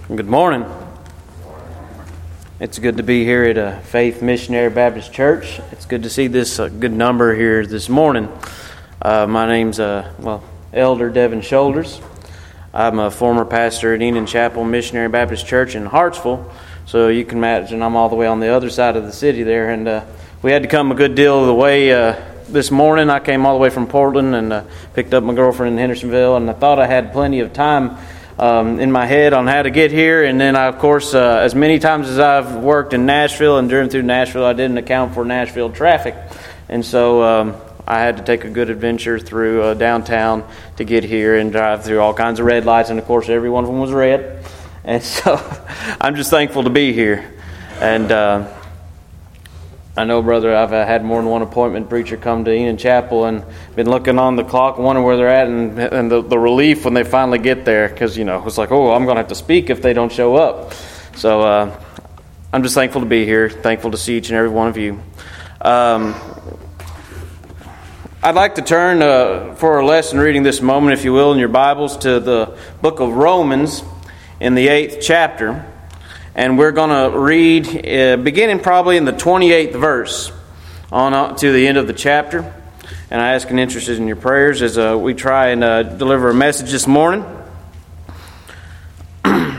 Good morning. It's good to be here at Faith Missionary Baptist Church. It's good to see this good number here this morning. My name's Elder Devin Shoulders. I'm a former pastor at Enon Chapel Missionary Baptist Church in Hartsville. So you can imagine I'm all the way on the other side of the city there. And we had to come a good deal of the way this morning. I came all the way from Portland and picked up my girlfriend in Hendersonville. And I thought I had plenty of time in my head on how to get here. And then, of course, as many times as I've worked in Nashville and driven through Nashville, I didn't account for Nashville traffic. And so I had to take a good adventure through downtown to get here and drive through all kinds of red lights. And, of course, every one of them was red. And so I'm just thankful to be here. And I know, brother, I've had more than one appointment preacher come to Enon Chapel and been looking on the clock, wondering where they're at, and the relief when they finally get there, because, it's like, I'm going to have to speak if they don't show up. So I'm just thankful to be here, thankful to see each and every one of you. I'd like to turn for our lesson reading this moment, if you will, in your Bibles, to the book of Romans in the 8th chapter. And we're going to read, beginning probably in the 28th verse, on up to the end of the chapter. And I ask and interested in your prayers as we try and deliver a message this morning. Well,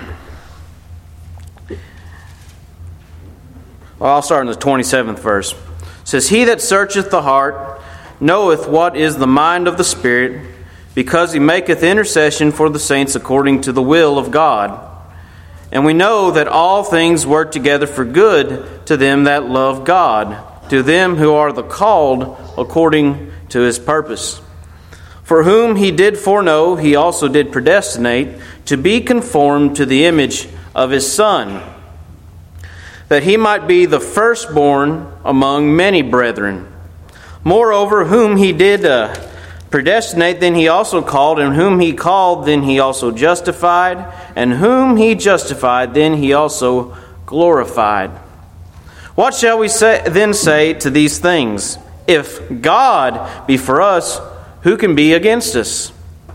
I'll start in the 27th verse. It says, "He that searcheth the heart knoweth what is the mind of the Spirit, because he maketh intercession for the saints according to the will of God. And we know that all things work together for good to them that love God, to them who are the called according to his purpose. For whom he did foreknow, he also did predestinate to be conformed to the image of his Son, that he might be the firstborn among many brethren. Moreover, whom he did predestinate, then he also called, and whom he called, then he also justified, and whom he justified, then he also glorified. What shall we then say to these things? If God be for us, who can be against us?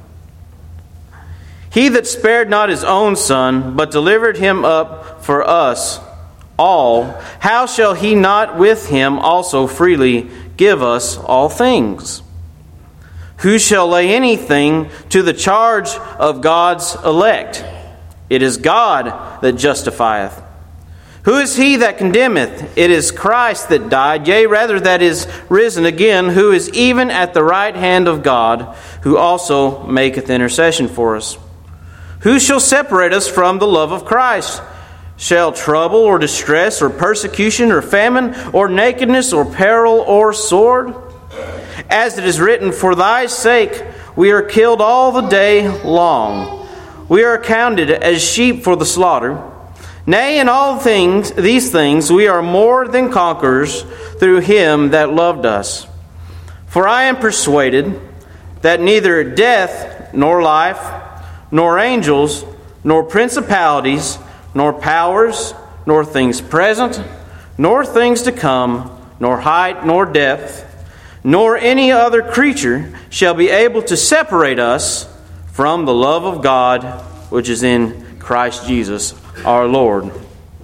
He that spared not his own Son, but delivered him up for us all, how shall he not with him also freely give us all things? Who shall lay anything to the charge of God's elect? It is God that justifieth. Who is he that condemneth? It is Christ that died, yea, rather that is risen again, who is even at the right hand of God, who also maketh intercession for us. Who shall separate us from the love of Christ? Shall trouble or distress or persecution or famine or nakedness or peril or sword? As it is written, for thy sake we are killed all the day long. We are accounted as sheep for the slaughter. Nay, in all these things we are more than conquerors through him that loved us. For I am persuaded that neither death nor life, nor angels, nor principalities, nor powers, nor things present, nor things to come, nor height, nor depth, nor any other creature shall be able to separate us from the love of God which is in Christ Jesus our Lord."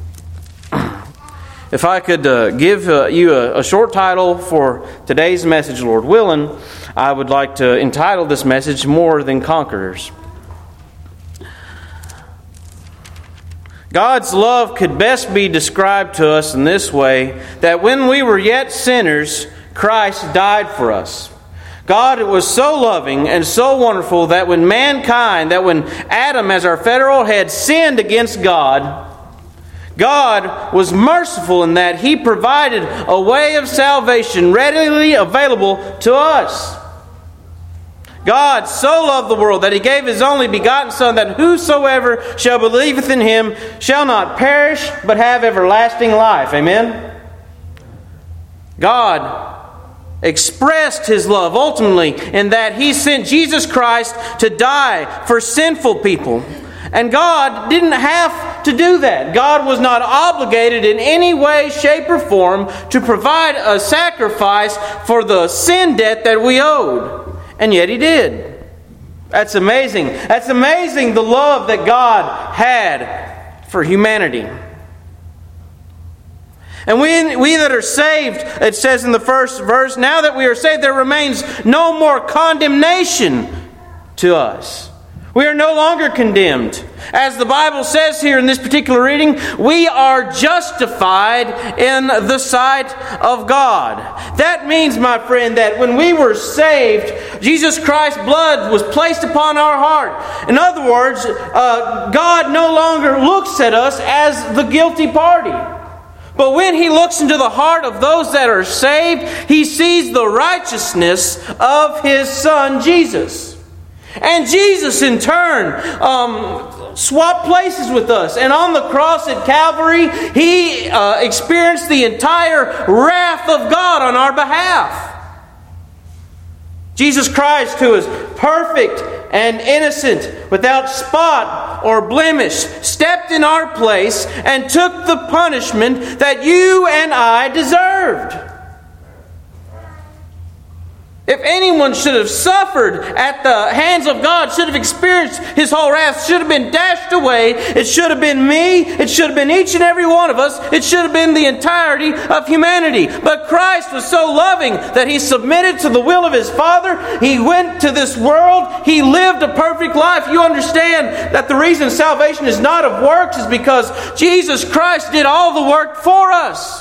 If I could give you a short title for today's message, Lord willing, I would like to entitle this message, More Than Conquerors. God's love could best be described to us in this way, that when we were yet sinners, Christ died for us. God was so loving and so wonderful that when Adam as our federal head sinned against God, God was merciful in that He provided a way of salvation readily available to us. God so loved the world that He gave His only begotten Son, that whosoever shall believeth in Him shall not perish but have everlasting life. Amen? God expressed His love ultimately in that He sent Jesus Christ to die for sinful people. And God didn't have to do that. God was not obligated in any way, shape, or form to provide a sacrifice for the sin debt that we owed. And yet He did. That's amazing. That's amazing, the love that God had for humanity. And we that are saved, it says in the first verse, now that we are saved, there remains no more condemnation to us. We are no longer condemned. As the Bible says here in this particular reading, we are justified in the sight of God. That means, my friend, that when we were saved, Jesus Christ's blood was placed upon our heart. In other words, God no longer looks at us as the guilty party. But when He looks into the heart of those that are saved, He sees the righteousness of His Son, Jesus. And Jesus, in turn, swapped places with us. And on the cross at Calvary, He experienced the entire wrath of God on our behalf. Jesus Christ, who is perfect and innocent, without spot or blemish, stepped in our place and took the punishment that you and I deserved. If anyone should have suffered at the hands of God, should have experienced His whole wrath, should have been dashed away, it should have been me, it should have been each and every one of us, it should have been the entirety of humanity. But Christ was so loving that He submitted to the will of His Father. He went to this world. He lived a perfect life. You understand that the reason salvation is not of works is because Jesus Christ did all the work for us.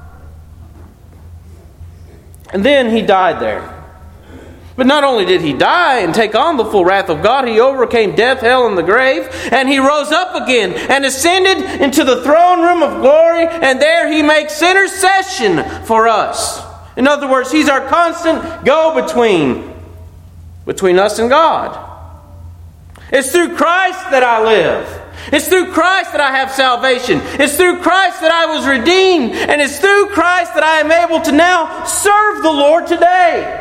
And then He died there. But not only did He die and take on the full wrath of God, He overcame death, hell, and the grave, and He rose up again and ascended into the throne room of glory, and there He makes intercession for us. In other words, He's our constant go-between between us and God. It's through Christ that I live. It's through Christ that I have salvation. It's through Christ that I was redeemed, and it's through Christ that I am able to now serve the Lord today.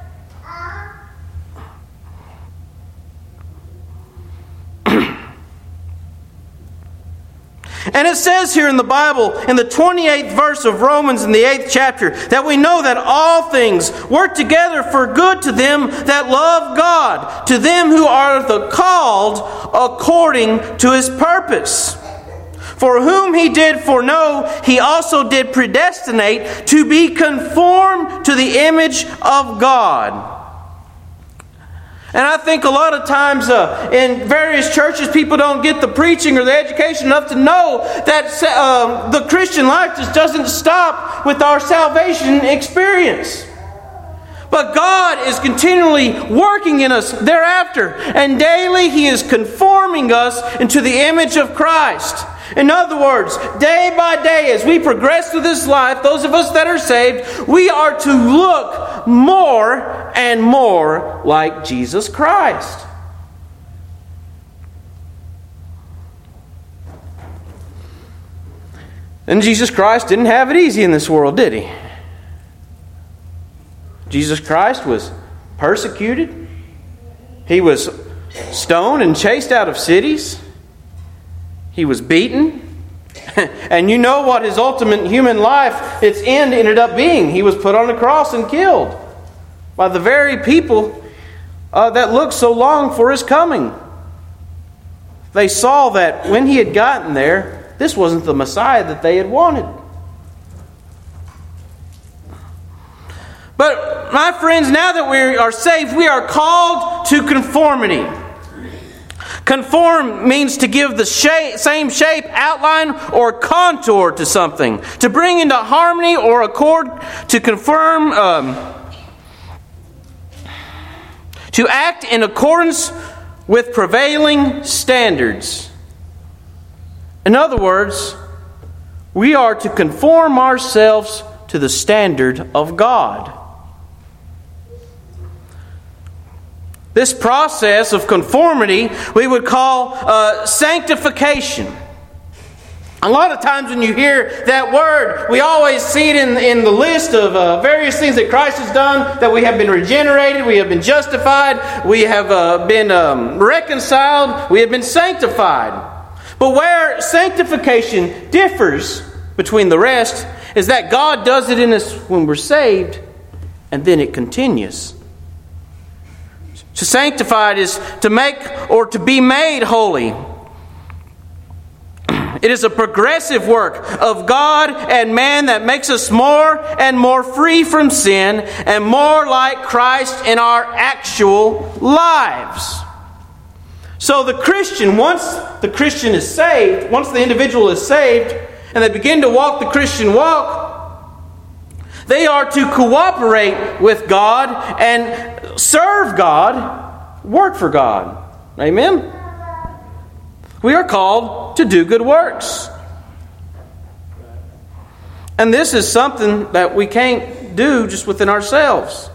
And it says here in the Bible, in the 28th verse of Romans in the 8th chapter, that we know that all things work together for good to them that love God, to them who are the called according to His purpose. For whom He did foreknow, He also did predestinate to be conformed to the image of God. And I think a lot of times in various churches, people don't get the preaching or the education enough to know that the Christian life just doesn't stop with our salvation experience. But God is continually working in us thereafter. And daily He is conforming us into the image of Christ. In other words, day by day, as we progress through this life, those of us that are saved, we are to look more and more like Jesus Christ. And Jesus Christ didn't have it easy in this world, did He? Jesus Christ was persecuted. He was stoned and chased out of cities. He was beaten. And you know what His ultimate human life, its end ended up being. He was put on a cross and killed by the very people that looked so long for His coming. They saw that when He had gotten there, this wasn't the Messiah that they had wanted. But my friends, now that we are saved, we are called to conformity. Conform means to give the same shape, outline, or contour to something. To bring into harmony or accord, to confirm, to act in accordance with prevailing standards. In other words, we are to conform ourselves to the standard of God. This process of conformity we would call sanctification. A lot of times when you hear that word, we always see it in the list of various things that Christ has done, that we have been regenerated, we have been justified, we have been reconciled, we have been sanctified. But where sanctification differs between the rest is that God does it in us when we're saved, and then it continues. To sanctify is to make or to be made holy. It is a progressive work of God and man that makes us more and more free from sin and more like Christ in our actual lives. So the Christian, once the Christian is saved, once the individual is saved, and they begin to walk the Christian walk, they are to cooperate with God and serve God, work for God. Amen? We are called to do good works. And this is something that we can't do just within ourselves.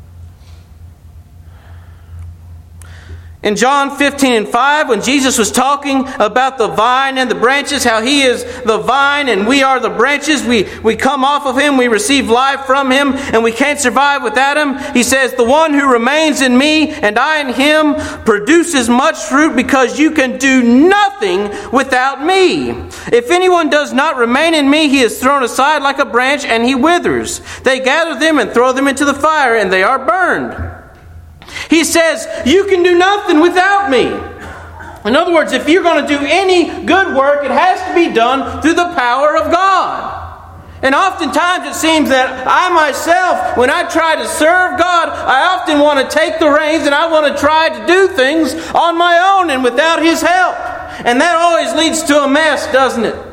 In John 15:5, when Jesus was talking about the vine and the branches, how He is the vine and we are the branches, we come off of Him, we receive life from Him, and we can't survive without Him. He says, the one who remains in me and I in him produces much fruit, because you can do nothing without me. If anyone does not remain in me, he is thrown aside like a branch and he withers. They gather them and throw them into the fire, and they are burned. He says, you can do nothing without me. In other words, if you're going to do any good work, it has to be done through the power of God. And oftentimes it seems that I myself, when I try to serve God, I often want to take the reins and I want to try to do things on my own and without His help. And that always leads to a mess, doesn't it?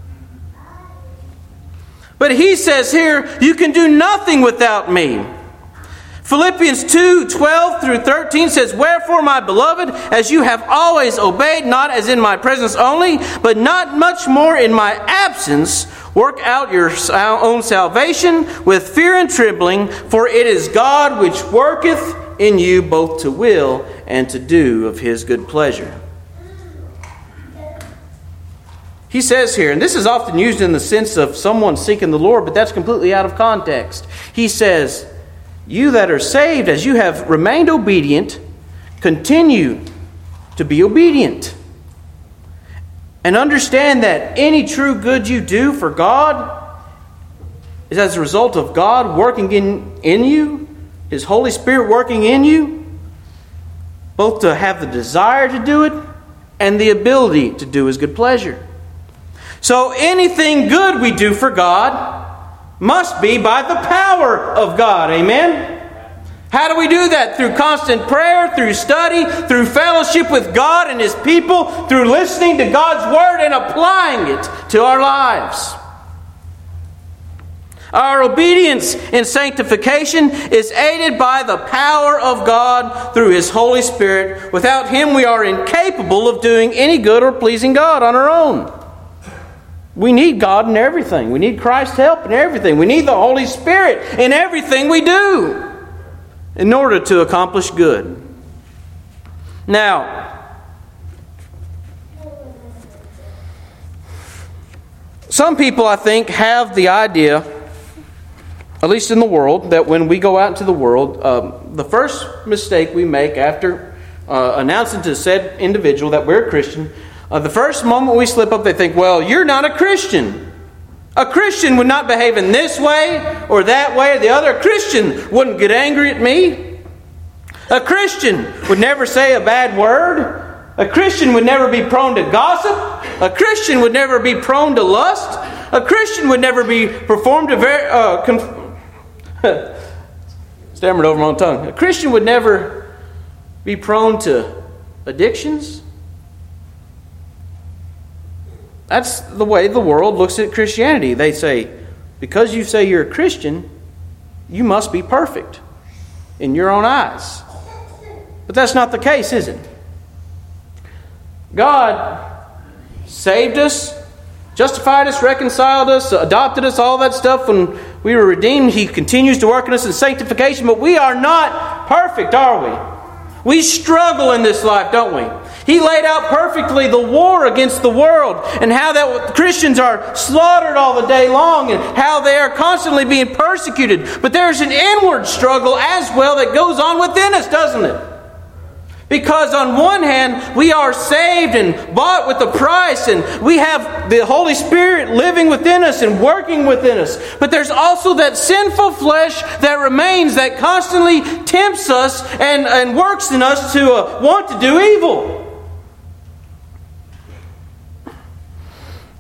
But He says here, you can do nothing without me. Philippians 2:12-13 says, wherefore, my beloved, as you have always obeyed, not as in my presence only, but not much more in my absence, work out your own salvation with fear and trembling, for it is God which worketh in you both to will and to do of His good pleasure. He says here, and this is often used in the sense of someone seeking the Lord, but that's completely out of context. He says, you that are saved, as you have remained obedient, continue to be obedient. And understand that any true good you do for God is as a result of God working in you, His Holy Spirit working in you, both to have the desire to do it and the ability to do His good pleasure. So anything good we do for God must be by the power of God. Amen? How do we do that? Through constant prayer, through study, through fellowship with God and His people, through listening to God's Word and applying it to our lives. Our obedience in sanctification is aided by the power of God through His Holy Spirit. Without Him, we are incapable of doing any good or pleasing God on our own. We need God in everything. We need Christ's help in everything. We need the Holy Spirit in everything we do in order to accomplish good. Now, some people, I think, have the idea, at least in the world, that when we go out into the world, the first mistake we make after announcing to said individual that we're a Christian, the first moment we slip up, they think, well, you're not a Christian. A Christian would not behave in this way or that way or the other. A Christian wouldn't get angry at me. A Christian would never say a bad word. A Christian would never be prone to gossip. A Christian would never be prone to lust. A Christian would never be performed to stammered over my own tongue. A Christian would never be prone to addictions. That's the way the world looks at Christianity. They say, because you say you're a Christian, you must be perfect in your own eyes. But that's not the case, is it? God saved us, justified us, reconciled us, adopted us, all that stuff when we were redeemed. He continues to work in us in sanctification, but we are not perfect, are we? We struggle in this life, don't we? He laid out perfectly the war against the world and how that Christians are slaughtered all the day long and how they are constantly being persecuted. But there's an inward struggle as well that goes on within us, doesn't it? Because on one hand, we are saved and bought with a price, and we have the Holy Spirit living within us and working within us. But there's also that sinful flesh that remains, that constantly tempts us and works in us to want to do evil.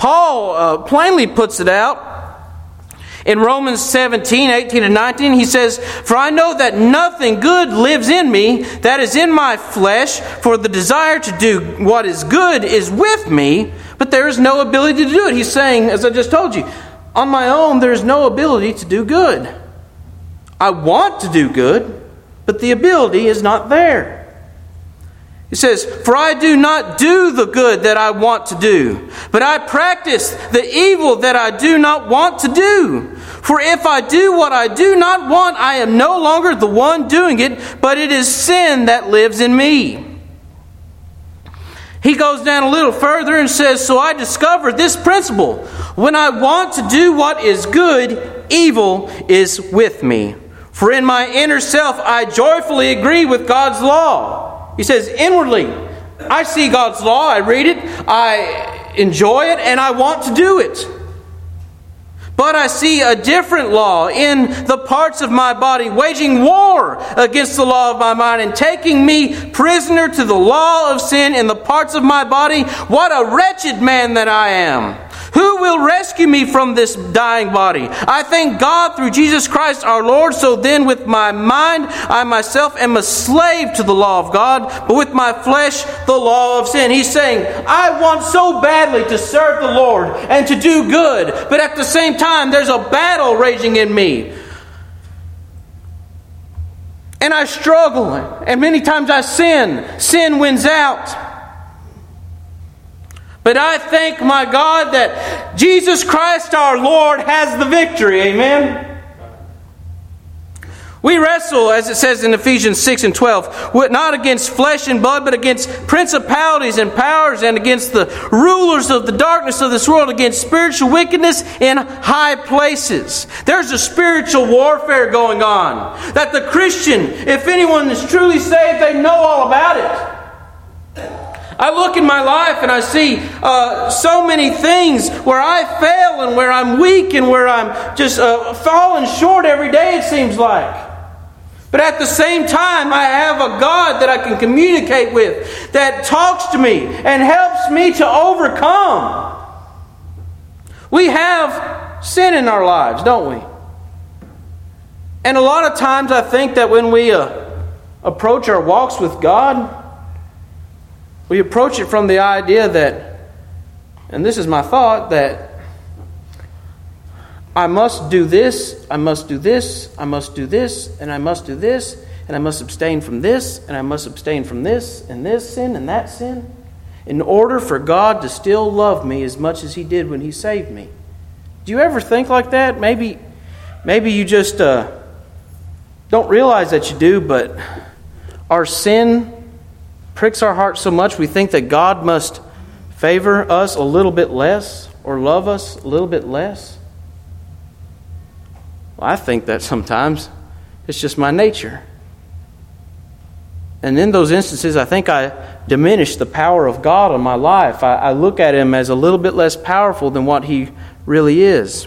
Paul plainly puts it out. In Romans 17, 18 and 19, he says, "For I know that nothing good lives in me, that is in my flesh, for the desire to do what is good is with me, but there is no ability to do it." He's saying, as I just told you, on my own, there is no ability to do good. I want to do good, but the ability is not there. He says, "For I do not do the good that I want to do, but I practice the evil that I do not want to do. For if I do what I do not want, I am no longer the one doing it, but it is sin that lives in me." He goes down a little further and says, "So I discovered this principle. When I want to do what is good, evil is with me. For in my inner self I joyfully agree with God's law." He says, inwardly, I see God's law, I read it, I enjoy it, and I want to do it. But I see a different law in the parts of my body, waging war against the law of my mind and taking me prisoner to the law of sin in the parts of my body. What a wretched man that I am! Who will rescue me from this dying body? I thank God through Jesus Christ our Lord. So then with my mind, I myself am a slave to the law of God, but with my flesh, the law of sin. He's saying, I want so badly to serve the Lord and to do good, but at the same time, there's a battle raging in me. And I struggle, and many times I sin. Sin wins out. But I thank my God that Jesus Christ our Lord has the victory. Amen. We wrestle, as it says in Ephesians 6 and 12, not against flesh and blood, but against principalities and powers and against the rulers of the darkness of this world, against spiritual wickedness in high places. There's a spiritual warfare going on that the Christian, if anyone is truly saved, they know all about it. I look in my life and I see so many things where I fail and where I'm weak and where I'm just falling short every day, it seems like. But at the same time, I have a God that I can communicate with, that talks to me and helps me to overcome. We have sin in our lives, don't we? And a lot of times I think that when we approach our walks with God, we approach it from the idea that, and this is my thought, that I must do this, I must do this, I must do this, and I must do this, and I must abstain from this, and I must abstain from this, and this sin, and that sin, in order for God to still love me as much as He did when He saved me. Do you ever think like that? Maybe you just don't realize that you do, but our sin pricks our hearts so much we think that God must favor us a little bit less or love us a little bit less. Well, I think that sometimes it's just my nature. And in those instances, I think I diminish the power of God on my life. I look at Him as a little bit less powerful than what He really is.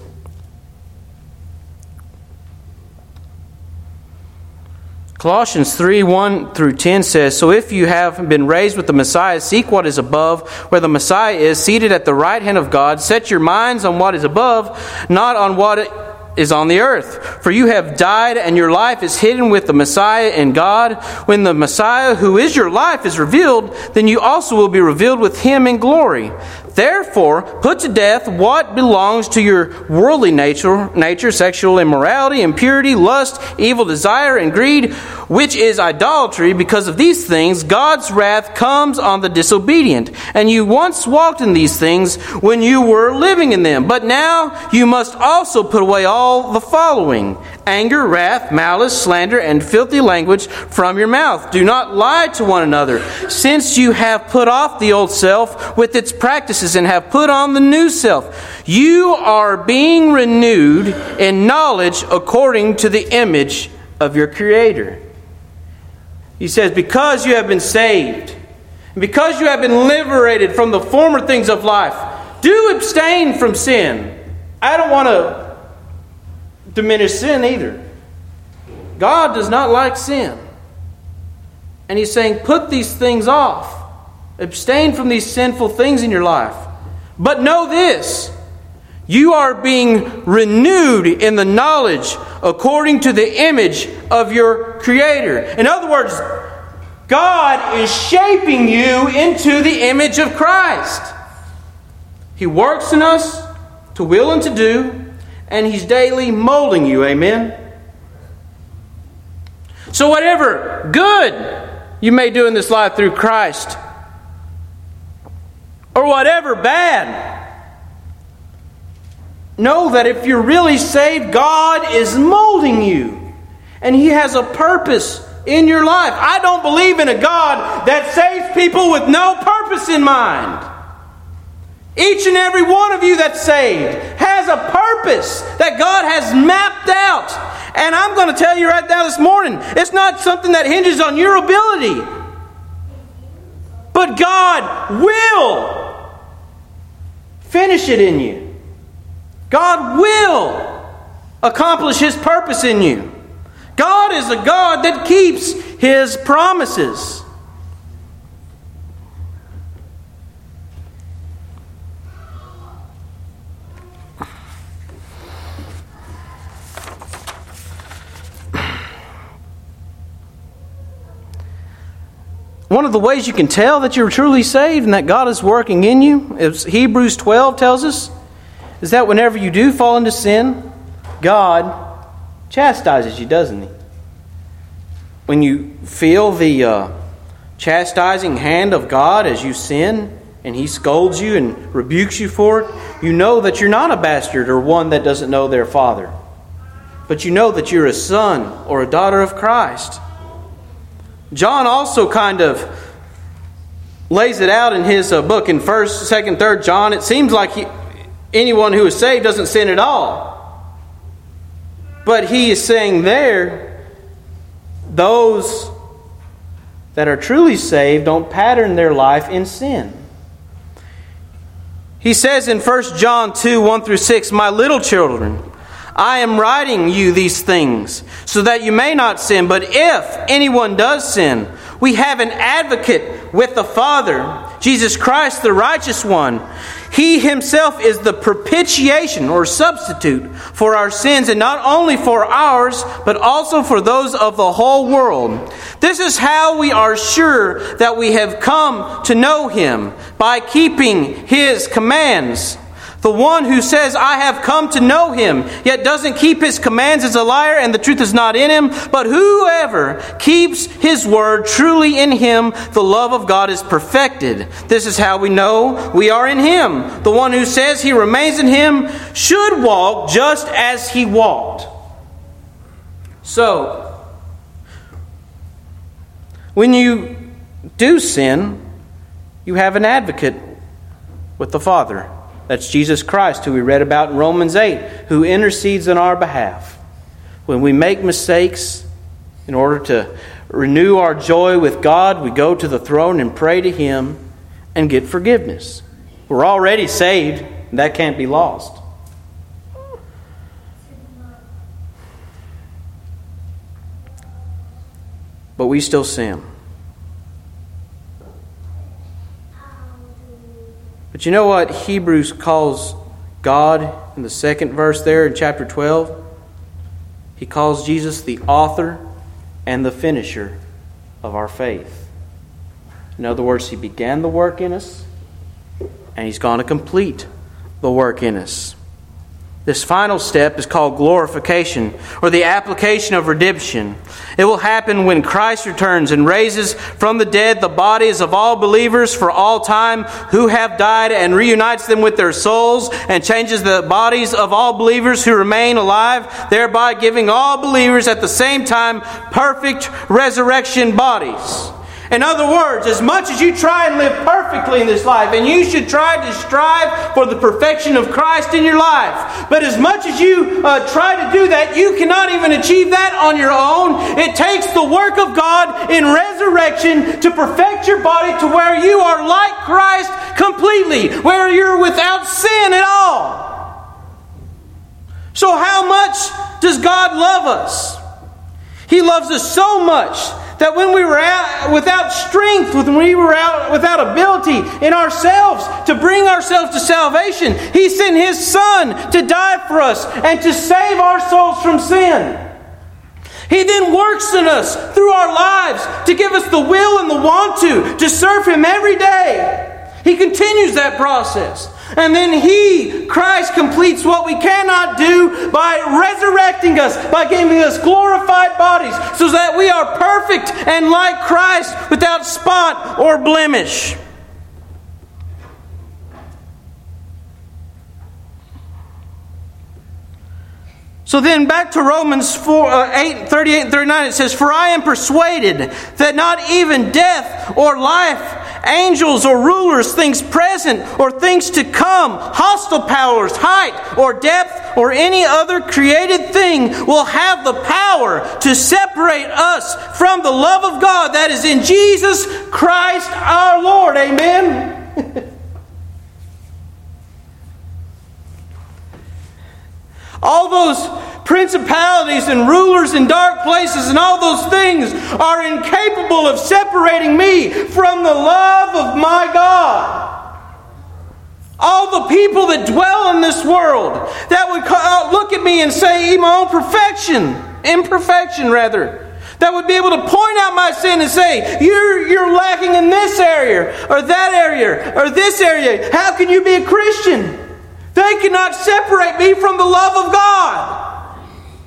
Colossians 3, 1 through 10 says, "So if you have been raised with the Messiah, seek what is above, where the Messiah is, seated at the right hand of God. Set your minds on what is above, not on what is on the earth. For you have died, and your life is hidden with the Messiah in God. When the Messiah, who is your life, is revealed, then you also will be revealed with Him in glory. Therefore, put to death what belongs to your worldly nature, sexual immorality, impurity, lust, evil desire, and greed, which is idolatry. Because of these things, God's wrath comes on the disobedient. And you once walked in these things when you were living in them. But now you must also put away all the following: anger, wrath, malice, slander, and filthy language from your mouth. Do not lie to one another, since you have put off the old self with its practices and have put on the new self. You are being renewed in knowledge according to the image of your Creator." He says, because you have been saved, and because you have been liberated from the former things of life, do abstain from sin. I don't want to diminish sin either. God does not like sin. And He's saying, put these things off. Abstain from these sinful things in your life. But know this, you are being renewed in the knowledge according to the image of your Creator. In other words, God is shaping you into the image of Christ. He works in us to will and to do, and He's daily molding you. Amen? So whatever good you may do in this life through Christ, or whatever bad, know that if you're really saved, God is molding you. And He has a purpose in your life. I don't believe in a God that saves people with no purpose in mind. Each and every one of you that's saved has a purpose that God has mapped out. And I'm going to tell you right now this morning, it's not something that hinges on your ability. But God will finish it in you. God will accomplish His purpose in you. God is a God that keeps His promises. One of the ways you can tell that you're truly saved and that God is working in you, as Hebrews 12 tells us, is that whenever you do fall into sin, God chastises you, doesn't He? When you feel the chastising hand of God as you sin, and He scolds you and rebukes you for it, you know that you're not a bastard or one that doesn't know their father. But you know that you're a son or a daughter of Christ. John also kind of lays it out in his book in 1st, 2nd, 3rd John. It seems like anyone who is saved doesn't sin at all. But he is saying there, those that are truly saved don't pattern their life in sin. He says in 1 John 2, 1 through 6, "My little children, I am writing you these things so that you may not sin. But if anyone does sin, we have an advocate with the Father, Jesus Christ, the righteous one. He Himself is the propitiation or substitute for our sins, and not only for ours, but also for those of the whole world. This is how we are sure that we have come to know Him, by keeping His commands. The one who says, 'I have come to know Him,' yet doesn't keep His commands is a liar, and the truth is not in him. But whoever keeps His word, truly in him the love of God is perfected. This is how we know we are in Him. The one who says he remains in Him should walk just as He walked." So, when you do sin, you have an advocate with the Father. That's Jesus Christ, who we read about in Romans 8, who intercedes on our behalf. When we make mistakes, in order to renew our joy with God, we go to the throne and pray to Him and get forgiveness. We're already saved, and that can't be lost. But we still sin. But you know what Hebrews calls God in the 2nd verse there in chapter 12? He calls Jesus the author and the finisher of our faith. In other words, He began the work in us, and He's going to complete the work in us. This final step is called glorification, or the application of redemption. It will happen when Christ returns and raises from the dead the bodies of all believers for all time who have died, and reunites them with their souls, and changes the bodies of all believers who remain alive, thereby giving all believers at the same time perfect resurrection bodies. In other words, as much as you try and live perfectly in this life, and you should try to strive for the perfection of Christ in your life, but as much as you try to do that, you cannot even achieve that on your own. It takes the work of God in resurrection to perfect your body to where you are like Christ completely, where you're without sin at all. So how much does God love us? He loves us so much That when we were out without strength, when we were out without ability in ourselves to bring ourselves to salvation, He sent His Son to die for us and to save our souls from sin. He then works in us through our lives to give us the will and the want to serve Him every day. He continues that process. And then He, Christ, completes what we cannot do by resurrecting us, by giving us glorified bodies, so that we are perfect and like Christ without spot or blemish. So then back to Romans 8:38 and 39, it says, "For I am persuaded that not even death or life, angels or rulers, things present or things to come, hostile powers, height or depth, or any other created thing will have the power to separate us from the love of God that is in Jesus Christ our Lord." Amen. All those principalities and rulers in dark places and all those things are incapable of separating me from the love of my God. All the people that dwell in this world that would look at me and say my own imperfection rather, that would be able to point out my sin and say, you're lacking in this area or that area or this area. How can you be a Christian? They cannot separate me from the love of God.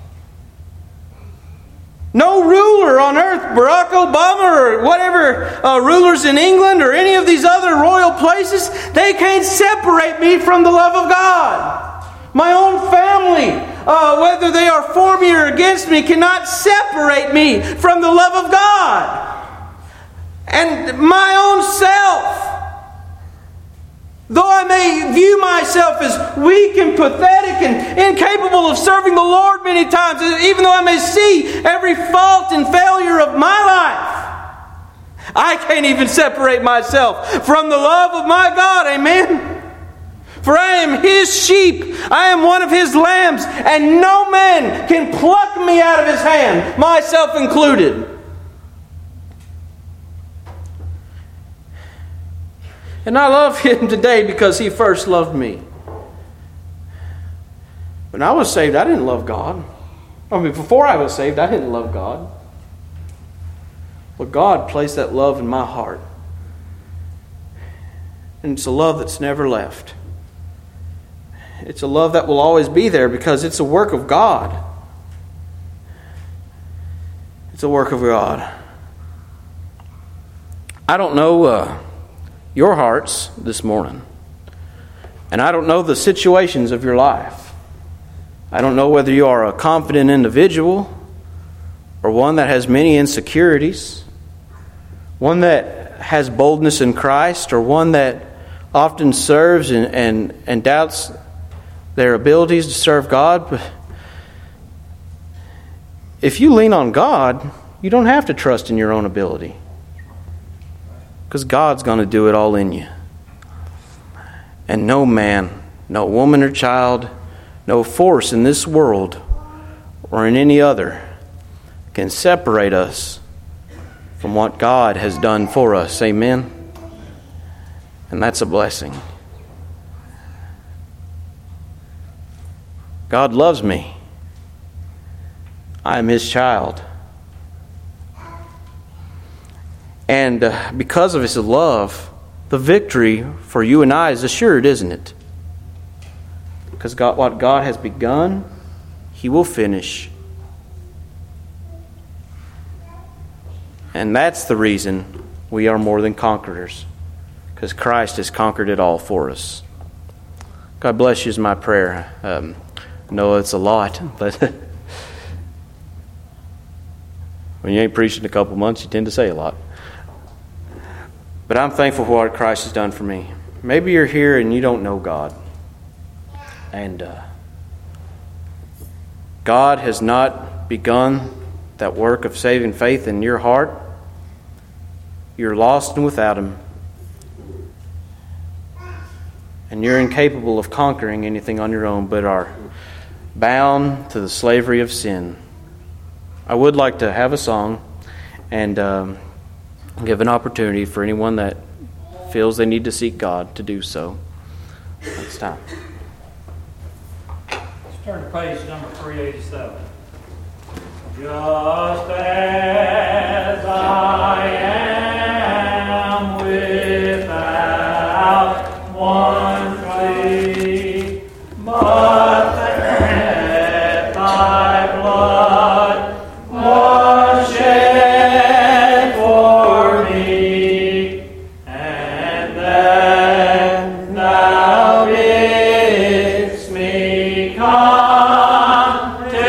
No ruler on earth, Barack Obama or whatever rulers in England or any of these other royal places, they can't separate me from the love of God. My own family, whether they are for me or against me, cannot separate me from the love of God. And my own self, though I may view myself as weak and pathetic and incapable of serving the Lord many times, even though I may see every fault and failure of my life, I can't even separate myself from the love of my God. Amen? For I am His sheep, I am one of His lambs, and no man can pluck me out of His hand, myself included. And I love Him today because He first loved me. When I was saved, I didn't love God. Before I was saved, I didn't love God. But God placed that love in my heart. And it's a love that's never left. It's a love that will always be there because it's a work of God. It's a work of God. I don't know your hearts this morning. And I don't know the situations of your life. I don't know whether you are a confident individual or one that has many insecurities, one that has boldness in Christ, or one that often serves and doubts their abilities to serve God. But if you lean on God, you don't have to trust in your own ability, because God's going to do it all in you. And no man, no woman or child, no force in this world or in any other can separate us from what God has done for us. Amen? And that's a blessing. God loves me. I am His child. And because of His love, the victory for you and I is assured, isn't it? Because what God has begun, He will finish. And that's the reason we are more than conquerors. Because Christ has conquered it all for us. God bless you is my prayer. I know it's a lot, but when you ain't preached in a couple months, you tend to say a lot. But I'm thankful for what Christ has done for me. Maybe you're here and you don't know God. And God has not begun that work of saving faith in your heart. You're lost and without Him. And you're incapable of conquering anything on your own, but are bound to the slavery of sin. I would like to have a song, and give an opportunity for anyone that feels they need to seek God to do so. It's time. Let's turn to page number 387. Just as I am without one plea, but that thy blood was shed for me, and that thou bidst me come to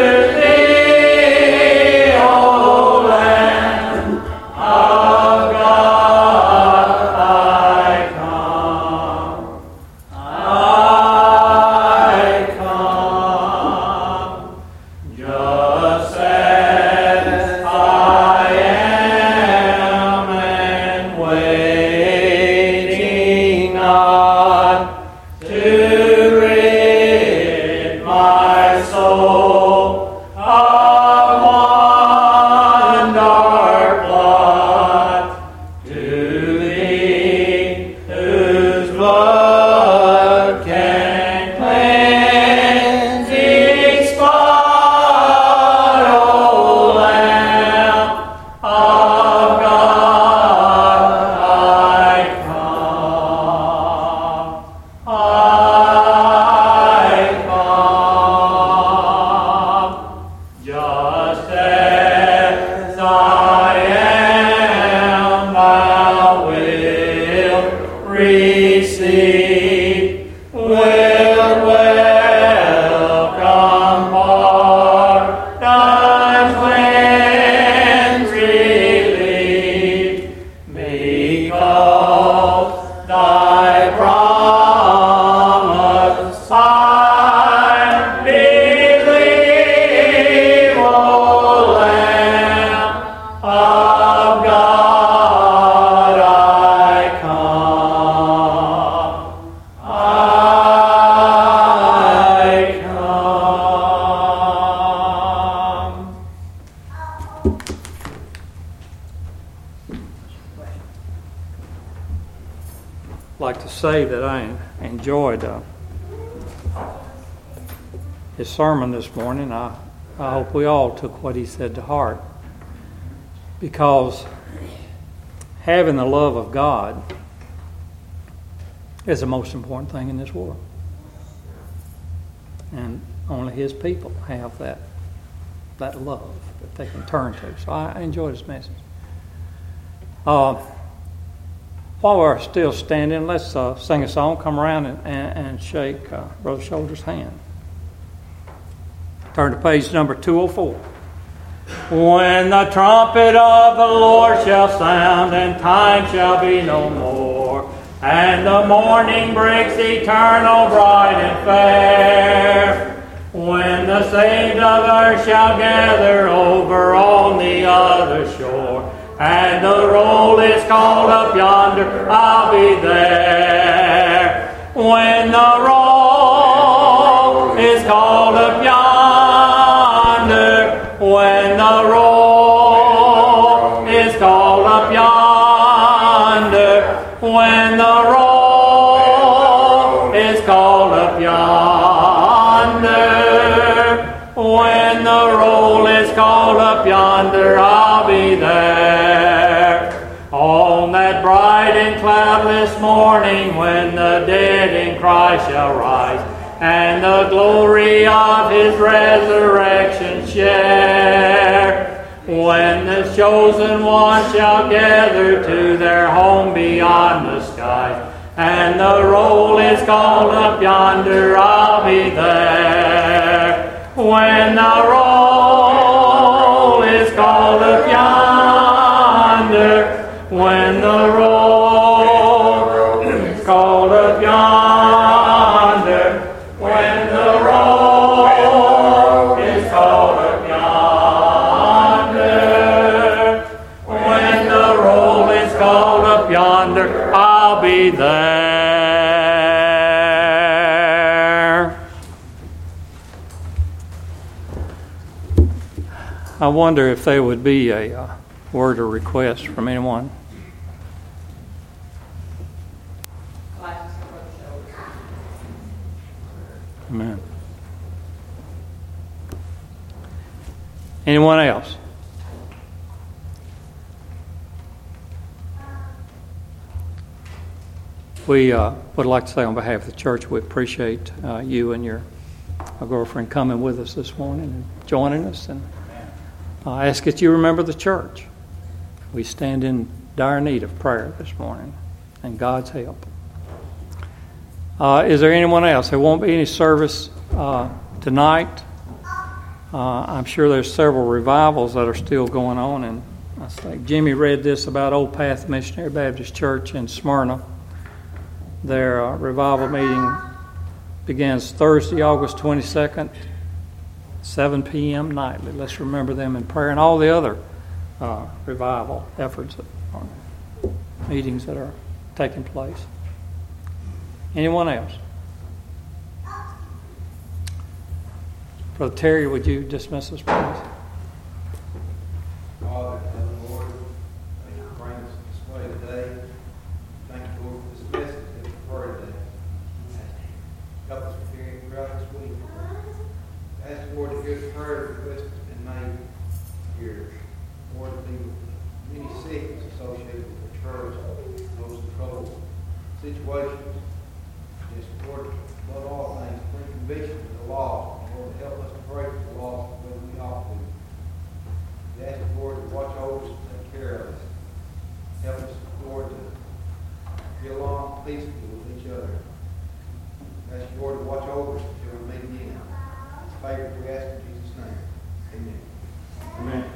thee, O Lamb of God, I come, just as I am, and waiting on to rid my soul of one dark blot, to thee whose blood can cleanse each spot, O Lamb of God, I come, just as I am, thou wilt receive, wilt welcome, pardon, cleanse, relief, because thy promise I believe, O Lamb of God, I come, I'd like to say that I enjoyed his sermon this morning. I hope we all took what he said to heart, because having the love of God is the most important thing in this world, and only his people have that love that they can turn to. So I enjoyed his message. While we're still standing, let's sing a song, come around and shake Brother Shoulder's hand. Turn to page number 204. When the trumpet of the Lord shall sound, and time shall be no more, and the morning breaks eternal, bright and fair, when the saved of earth shall gather over on the other shore, and the roll is called up yonder, I'll be there. When the roll is called up yonder, when the roll is called up yonder, when the roll is called up yonder, when the roll is called up yonder, I'll be there. On that bright and cloudless morning, when the dead in Christ shall rise, and the glory of his resurrection share, when the chosen ones shall gather to their home beyond the skies, and the roll is called up yonder, I'll be there. When the roll is called up yonder, when the roll is called up yonder, when the roll is called up yonder, when the roll is called up yonder, I'll be there. I wonder if there would be a word or request from anyone? Amen. Anyone else? We would like to say on behalf of the church, we appreciate you and your girlfriend coming with us this morning and joining us. And I ask that you remember the church. We stand in dire need of prayer this morning and God's help. Is there anyone else? There won't be any service tonight. I'm sure there's several revivals that are still going on. And I think Jimmy read this about Old Path Missionary Baptist Church in Smyrna. Their revival meeting begins Thursday, August 22nd, 7 p.m. nightly. Let's remember them in prayer and all the other revival efforts, meetings that are taking place. Anyone else? Brother Terry, would you dismiss us, please? Father, Lord, thank you for bringing us this way today. Thank you, Lord, for this message that we've heard today. Help us with hearing throughout this week. Ask the Lord to hear the prayer request that's been made here. Lord, to be with many sickness associated with the church, those in trouble situations. Yes, Lord, above all things, bring conviction to the law. Lord, help us to pray for the law the way we ought to. We ask the Lord to watch over us and take care of us. Help us, Lord, to get along peacefully with each other. We ask the Lord to watch over us until we meet again. It's a favor we ask in Jesus' name. Amen. Amen.